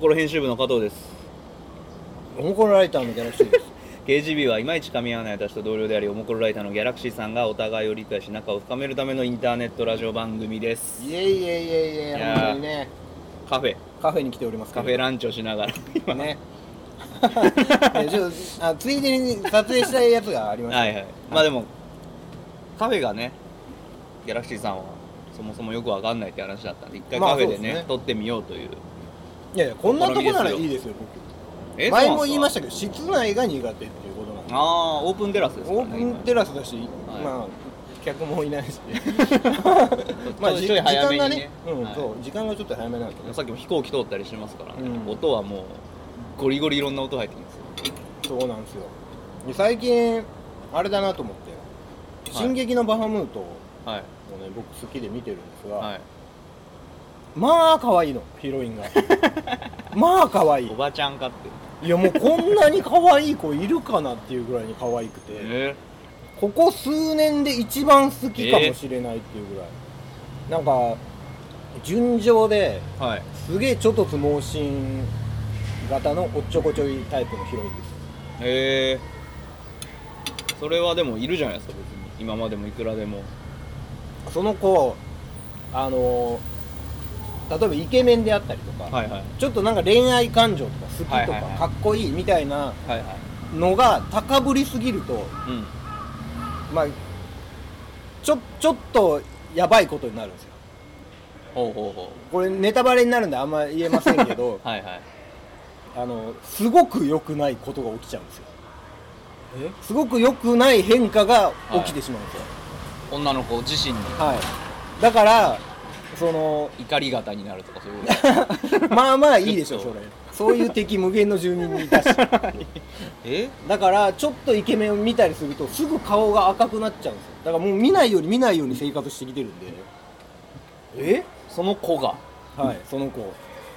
ころ編集部の加藤です。 おもころライターのギャラクシーです。 KGB はいまいち噛み合わない私と同僚でありおもころライターのギャラクシーさんがお互いを理解し仲を深めるためのインターネットラジオ番組です。 いえいえいえいえ、本当にね、 カフェに来ておりますカフェランチをしながら今ねついでに撮影したいやつがありました、 はいはい。まあでもカフェがね、ギャラクシーさんはそもそもよくわかんないって話だったんで、一回カフェでね、撮ってみようという。 いやいや、こんなとこならいいですよ僕。前も言いましたけど、室内が苦手っていうことなんで。 ああ、オープンテラスですからね。 オープンテラスだし、 はい、 まあ客もいないしまあ時間がね、 そう時間がちょっと早めなんですけど、 さっきも飛行機通ったりしますからね、音はもうゴリゴリいろんな音入ってきますよ。そうなんですよ。最近あれだなと思って、進撃のバハムートをね、僕好きで見てるんですが、まあ可愛いの、ヒロインがまあ可愛い。 おばちゃんかって。 いやもうこんなに可愛い子いるかなっていうぐらいに可愛くて、ここ数年で一番好きかもしれないっていうぐらい、なんか純情で、すげえちょっとつ盲信型のおっちょこちょいタイプのヒロインです。 へえ。それはでもいるじゃないですか、別に今までもいくらでも。 その子例えばイケメンであったりとか、ちょっとなんか恋愛感情とか好きとかかっこいいみたいなのが高ぶりすぎると、まあちょっとやばいことになるんですよ。これネタバレになるんであんま言えませんけどすごく良くないことが起きちゃうんですよ。すごく良くない変化が起きてしまうんですよ、 女の子自身に。 だからその怒り型になるとかそういうまあまあいいでしょそれ。そういう敵無限の住人にいたしだからちょっとイケメンを見たりするとすぐ顔が赤くなっちゃうんですよ。だからもう見ないように生活してきてるんで。 その子がその子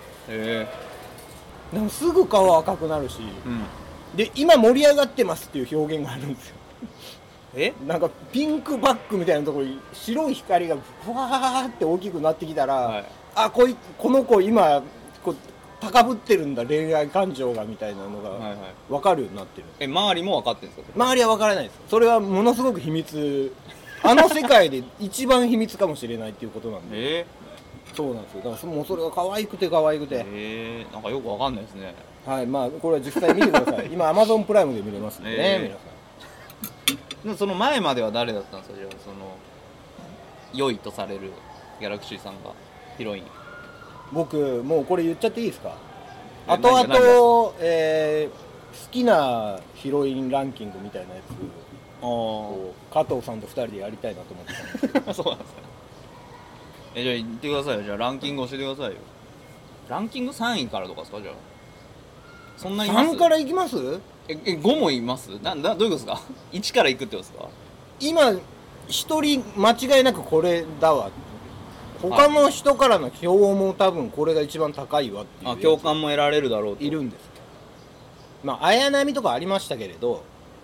でもすぐ顔赤くなるし、で今盛り上がってますっていう表現があるんですよ。なんかピンクバックみたいなところに白い光がふわーって大きくなってきたら、この子今高ぶってるんだ恋愛感情がみたいなのが分かるようになってる。 周りも分かってるんですか？ 周りは分からないです。それはものすごく秘密、あの世界で一番秘密かもしれないっていうことなんでそうなんですよ。だからもうそれが可愛くてなんかよく分かんないですね。 まあこれは実際見てください今 Amazon プライムで見れますんでね、皆さん。 その前までは誰だったんですか？じゃあその良いとされるギャラクシーさんがヒロイン。 僕もうこれ言っちゃっていいですか？後々好きなヒロインランキングみたいなやつを加藤さんと2人でやりたいなと思ってたんですけどそうなんですか。 じゃあ言ってくださいよ。じゃあランキング教えてくださいよ。ランキング3位からとかですか？じゃあそんなにいます？ 3からいきます？ 5もいます？どういうことですか？1からいくってことですか？ 今1人間違いなくこれだわ。他の人からの票も多分これが一番高いわっていう共感も得られるだろうといるんです。まあ綾波とかありましたけれど、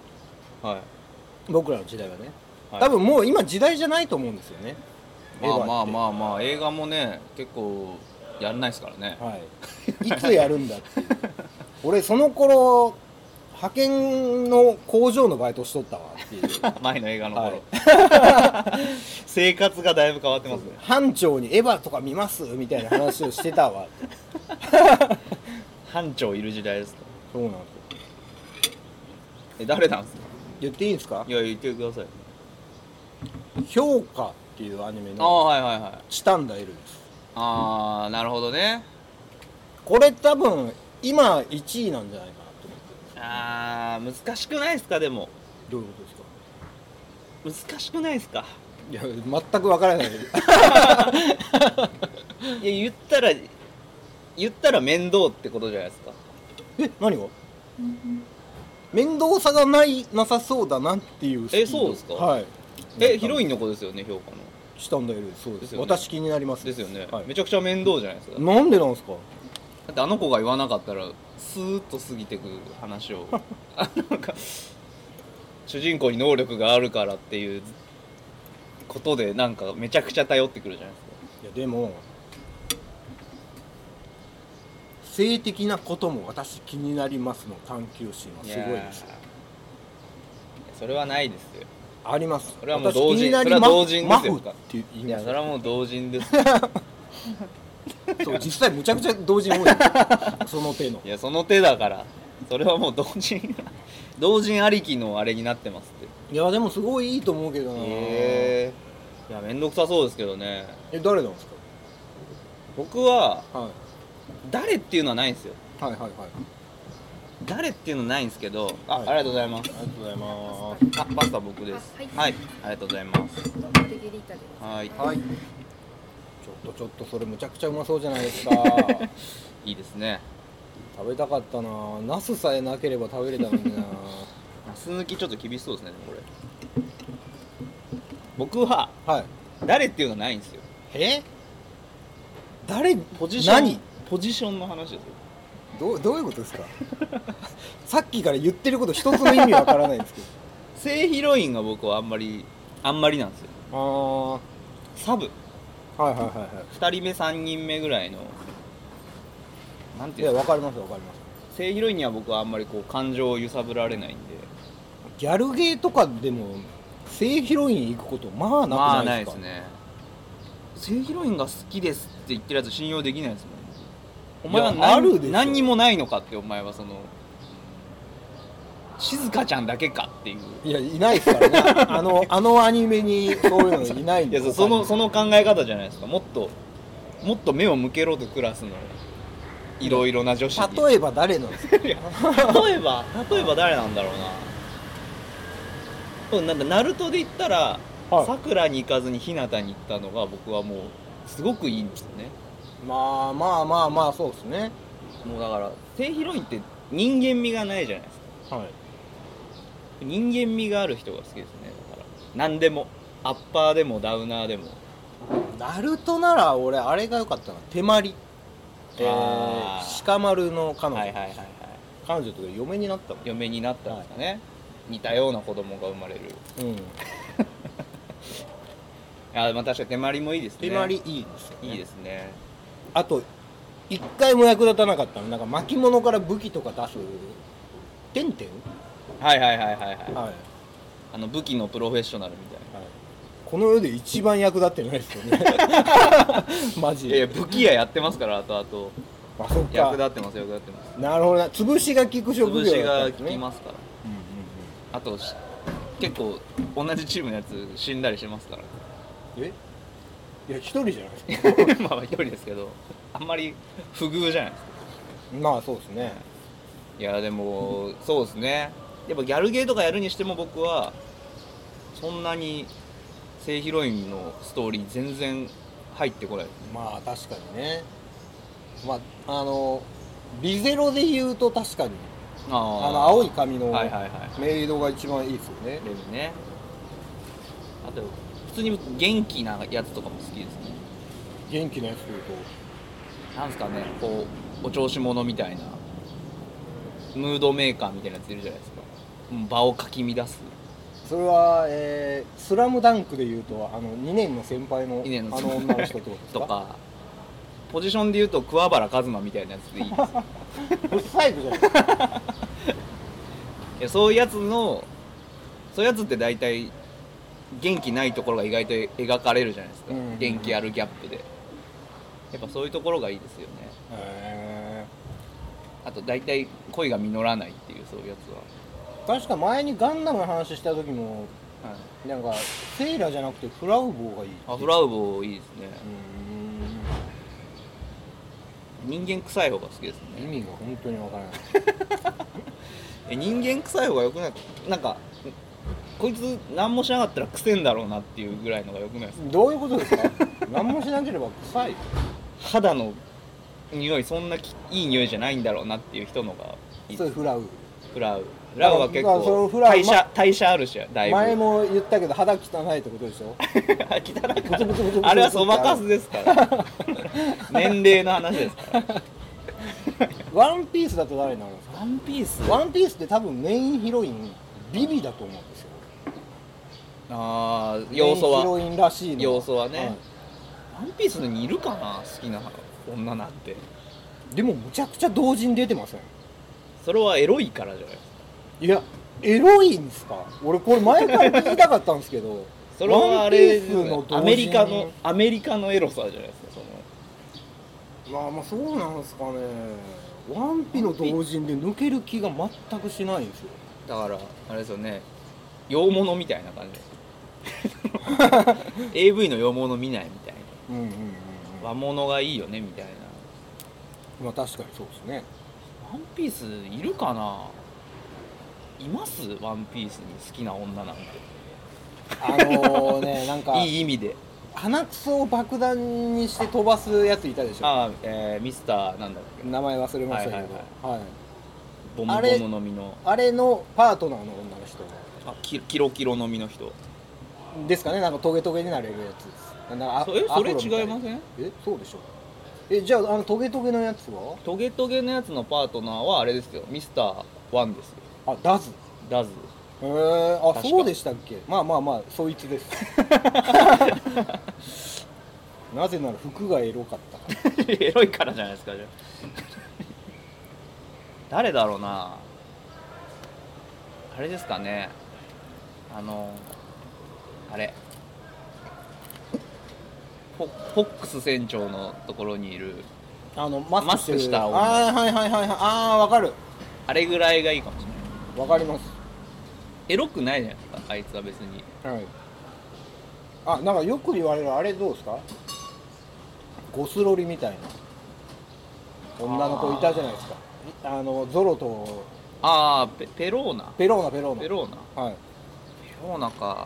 僕らの時代はね、多分もう今時代じゃないと思うんですよね。 まあ映画もね結構やんないですからね。 いつやるんだっていう俺その頃派遣の工場のバイトしとったわっていう前の映画の頃、生活がだいぶ変わってますね。 班長にエヴァとか見ますみたいな話をしてたわ班長いる時代ですか？ そうなんですよ。 誰なんですか？ 言っていいんですか？ いや言ってください。 評価っていうアニメのチタンダエルです。 なるほどね。 これ多分今1位なんじゃないかなと思って。 難しくないですか？でもどういうことですか？ 難しくないですか？ いや全く分からないいや言ったら面倒ってことじゃないですか。 何が？面倒さがなさそうだなっていう。 そうですか？ヒロインの子ですよね、評価のチタンダエル。そうですよね。私気になりますですよね。めちゃくちゃ面倒じゃないですか。 なんでなんですか？ だってあの子が言わなかったらスーッと過ぎてく話をなんか主人公に能力があるからっていうことでなんかめちゃくちゃ頼ってくるじゃないですか。 いやでも性的なことも私気になりますの探求心はすごいです。 それはないですよ。 あります。 それはもう同人、それは同人ですよ。いや、それはもう同人ですそう、実際むちゃくちゃ同人多いその手の。 いや、その手だからそれはもう同人ありきのあれになってますって。 いやでもすごいいいと思うけどな。 いやめんどくさそうですけどね。 誰なんですか？ 僕は、はい、誰っていうのはないんですよ。 はいはいはい。 誰っていうのはないんですけど、ありがとうございます。 ありがとうございます。 パスタ僕です。はい、ありがとうございます。はいはい。 ちょっとそれむちゃくちゃうまそうじゃないですか。 いいですね。 食べたかったな。ナスさえなければ食べれたのにな。 ナス抜きちょっと厳しそうですねこれ。僕は、 はい、 誰っていうのはないんですよ。 誰？ ポジション？何？ポジションの話ですよ。 どういうことですか？さっきから言ってること一つの意味わからないんですけど。 正ヒロインが僕はあんまりなんですよ。サブ。 はいはいはいはい。 2人目3人目ぐらいのなんていうの。 いやわかりますわかります。 正ヒロインには僕はあんまりこう感情を揺さぶられないんで。 ギャルゲーとかでも正ヒロイン行くことまあなくないですか？ ないですね。正ヒロインが好きですって言ってるやつ信用できないですもん。お前は何にもないのかって。お前はその静香ちゃんだけかっていう。 いやいないですからね。あのアニメにそういうのいないんで。 いやその考え方じゃないですか。もっと目を向けろとクラスのいろいろな女子に。 例えば誰なんですか？例えば誰なんだろうな。なんかナルトで言ったらさくらに行かずに日向に行ったのが僕はもうすごくいいんですよね。 まあそうですね。 もうだから正ヒロインって人間味がないじゃないですか。はい。人間味がある人が好きですね。だから何でもアッパーでもダウナーでも。 ナルトなら俺あれが良かったな。手まり。鹿丸の彼女。彼女とか嫁になったもん。 嫁になったんですかね。はい、似たような子供が生まれる。うん。いやまあ確かに手まりもいいですね。 手まりいいですよね。 いいですね。 あと一回も役立たなかったのなんか巻物から武器とか出すてんてん。 はい、武器のプロフェッショナルみたいな、はい、 この世で一番役立ってないですよね。マジで。 いや武器屋やってますから後々。 あ、そっか。 役立ってます。 なるほどな。潰しが効く職業だったんですね。潰しが効きますから、あと結構同じチームのやつ死んだりしますから。 いや一人じゃないですか。 まあ一人ですけどあんまり不遇じゃないですか。 まあそうですね。 いやでもそうですね。やっぱギャルゲーとかやるにしても僕はそんなに正ヒロインのストーリー全然入ってこないですね。 まあ確かにね。まあリゼロで言うと確かに青い髪のメイドが一番いいですよね。 ね。あと普通に元気なやつとかも好きですね。 元気なやつというとなんですかね、こうお調子者みたいなムードメーカーみたいなやついるじゃないですか。場をかき乱す。 それは、スラムダンクでいうと2年の先輩の女の人ってことですか？ とかポジションでいうと桑原一馬みたいなやつでいいです。 ブサイクじゃないですか。 いやそういうやつって大体元気ないところが意外と描かれるじゃないですか、元気あるギャップで。やっぱそういうところがいいですよね。あと大体恋が実らないっていうそういうやつは。 確か前にガンダムの話した時も、はい、なんかセイラじゃなくてフラウボーがいい。 フラウボーいいですね。人間臭い方が好きですね。 意味が本当にわからない。人間臭い方がよくない？なんかこいつ何もしなかったら臭いんだろうなっていうぐらいのがよくないですか？ どういうことですか？何もしなければ臭い？ 肌の匂いそんないい匂いじゃないんだろうなっていう人のがいい。 それフラウは結構代謝あるし、だいぶ前も言ったけど肌汚いってことでしょ。 汚いあれはそばかすですから年齢の話ですからワンピースだと誰になるんですか？ ワンピースって多分メインヒロインビビだと思うんですよ。 要素はメインヒロインらしいの要素はね、ワンピースにいるかな好きな女なんて。 でもむちゃくちゃ同時に出てません？ それはエロいからじゃないですか。 いやエロいんですか？俺これ前から聞きたかったんですけどそれはあれのアメリカのエロさじゃないですか。 まあそうなんですかね。ワンピの同人で抜ける気が全くしないんですよ。 だからあれですよね、洋物みたいな感じAV の洋物見ないみたいな、和物がいいよねみたいな。 まあ確かにそうですね。 ワンピースいるかな。います？ワンピースに好きな女なんて。 ねなんかいい意味で鼻くそを爆弾にして飛ばすやついたでしょ。 ミスターなんだっけ、 名前忘れましたけど、 ボムボム飲みのあれのパートナーの女の人、 キロキロ飲みの人ですかね。なんかトゲトゲになれるやつです。 それ違いません？ そうでしょ。じゃあトゲトゲのやつは？ トゲトゲのやつのパートナーはあれですよ、ミスター1ですよ。 ダズ。そうでしたっけ。まあそいつですなぜなら服がエロかったからエロいからじゃないですか。じゃあ誰だろうな。あれですかね、あれフォックス船長のところにいるマスクした女。 はいわかる。 あれぐらいがいいかもしれない。 わかります。 エロくないじゃないですか、あいつは別に。 なんかよく言われるあれどうですか？ゴスロリみたいな女の子いたじゃないですか。ゾロとペローナ。 ペローナ。 ペローナか。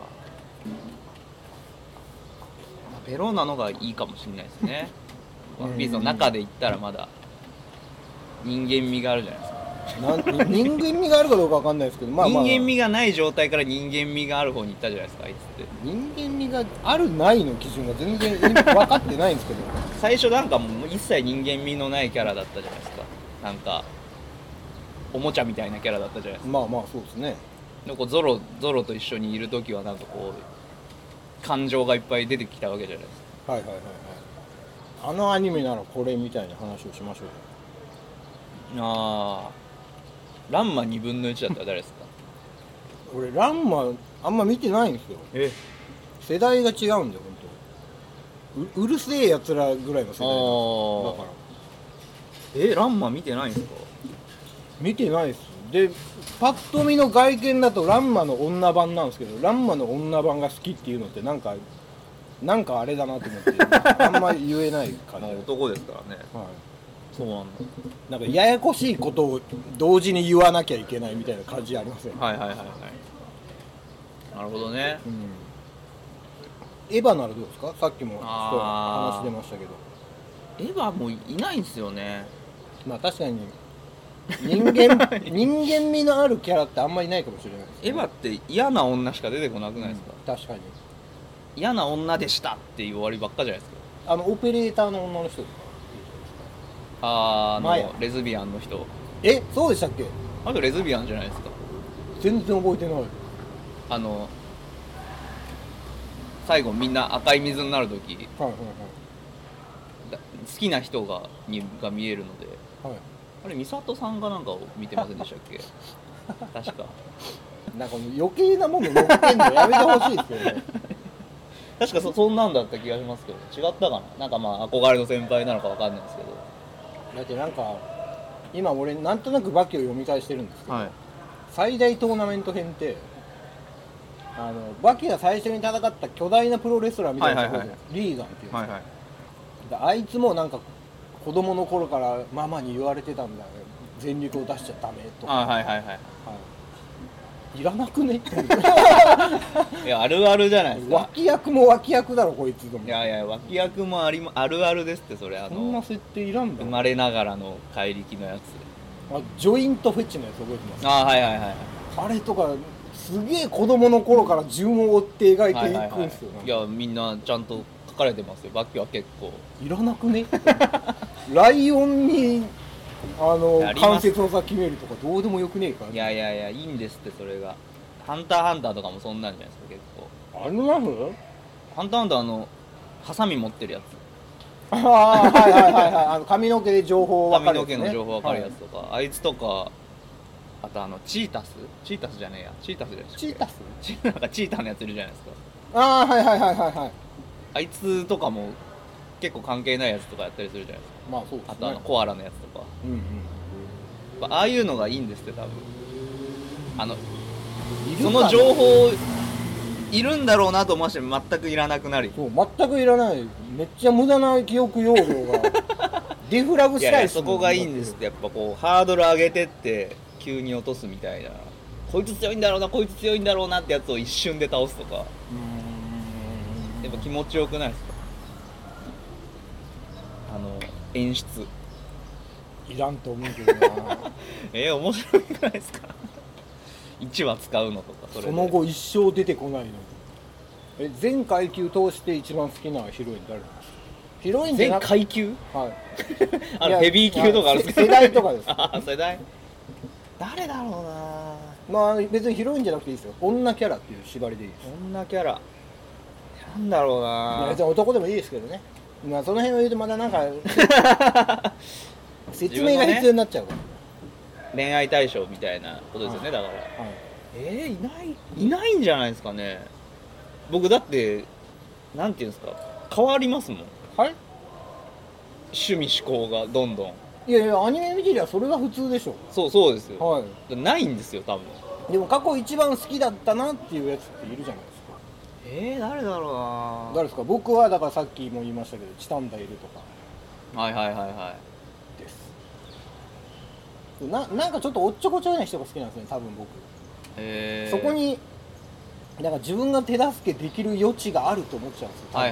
ペローナのがいいかもしれないですね。ワンピースの中で言ったらまだ人間味があるじゃないですか。 人間味があるかどうかわかんないですけど、 人間味がない状態から人間味がある方に行ったじゃないですか、あいつって。 人間味があるないの基準が全然分かってないんですけど最初なんかもう一切人間味のないキャラだったじゃないですか。なんかおもちゃみたいなキャラだったじゃないですか。 まあそうですね。 でゾロと一緒にいる時はなんかこう感情がいっぱい出てきたわけじゃないですか。 あのアニメならこれみたいな話をしましょう。 ランマ2分の1だったら誰ですか？ 俺ランマあんま見てないんですよ。世代が違うんだよ本当。うるせえやつらぐらいの世代だから。 ランマ見てないんですか？ 見てないです。でパッと見の外見だとランマの女版なんですけど、ランマの女版が好きっていうのってなんかあれだなと思ってあんまり言えない感じ。 男ですからね。そうなんだ。 なんかややこしいことを同時に言わなきゃいけないみたいな感じありません？ なるほどね。 エヴァならどうですか？さっきも話出ましたけど。 エヴァもいないんですよね。 まあ確かに人間味のあるキャラってあんまりいないかもしれないですね。 エヴァって嫌な女しか出てこなくないですか？ 確かに嫌な女でしたっていう終わりばっかじゃないですか。 オペレーターの女の人ですか？ レズビアンの人。 そうでしたっけ？ あとレズビアンじゃないですか。 全然覚えてない。 最後みんな赤い水になるとき、好きな人が見えるので、あれ美里さんがなんかを見てませんでしたっけ？確かなんか余計なもの乗っけんのやめてほしいですよね確かそんなんだった気がしますけど、違ったかな。なんか憧れの先輩なのかわかんないですけど。 だってなんか今俺なんとなくバキを読み返してるんですけど、最大トーナメント編ってバキが最初に戦った巨大なプロレスラーみたいなところでリーガンっていうんですか、あいつもなんか子供の頃からママに言われてたんだよ、全力を出しちゃダメとか。いらなくねいやあるあるじゃないですか。 脇役も脇役だろこいつ。 いや脇役もあるあるですって。それそんな設定いらんだ。 生まれながらの怪力のやつ。 ジョイントフェチのやつ覚えてます？あれとかすげえ子供の頃から順を追って描いていくんですよ。 いやみんなちゃんと書かれてますよ。バキは結構いらなくねライオンに関節技決めるとかどうでもよくねえか。 いやいいんですって。それがハンターとかもそんなんじゃないですか。結構ハンターハンターハサミ持ってるやつ。 ああはいはいはいはい、髪の毛で情報分かるやつ、ね、 髪の毛の情報分かるやつとか、はい、あいつとか、あとチータスじゃねえや、チータスじゃないですか。なんかチーターのやついるじゃないですか。 ああはいはいはいはいはい。 あいつとかも結構関係ないやつとかやったりするじゃないですか。 まあそうですね。 あとコアラのやつとか、うんうん、ああいうのがいいんですって多分。その情報いるんだろうなと思わせて全くいらなくなる。 そう全くいらない。めっちゃ無駄な記憶容量がデフラグしたいっすもん。そこがいいんですって。やっぱこうハードル上げてって急に落とすみたいな、こいつ強いんだろうなこいつ強いんだろうなってやつを一瞬で倒すとか、やっぱ気持ちよくないですか。演出いらんと思うけどな面白くないですか1話使うのとか。 その後一生出てこないの。全階級通して一番好きなヒロイン誰なんですか。ヒロインじゃなく全階級、 はいヘビー級とかあるんですか。 世代とかです世代誰だろうな。 まあ別にヒロインじゃなくていいですよ。女キャラっていう縛りでいいです。 女キャラなんだろうな。 別に男でもいいですけどね。まあその辺を言うとまだなんか説明が必要になっちゃうから、 恋愛対象みたいなことですよね、だから、いないんじゃないですかね。僕だってなんていうんですか、変わりますもん。 はい、 趣味思考がどんどん。 いやいやアニメ見てりゃそれが普通でしょ。 そうですよ、 はい、 ないんですよ多分。 でも過去一番好きだったなっていうやつっているじゃないですか。 誰だろうな。 誰ですか。僕はだからさっきも言いましたけどチタンダいるとかはいです。なんかちょっとおっちょこちょいな人が好きなんですね多分僕。そこになんか自分が手助けできる余地があると思っちゃうんですよ。 はい、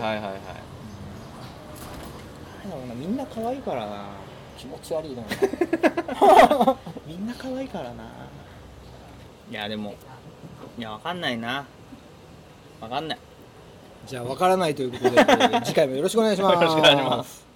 みんな可愛いからな。 気持ち悪いなみんな可愛いからな。いやでも分かんないな。分かんない。 じゃあ分からないということで次回もよろしくお願いします。 よろしくお願いします。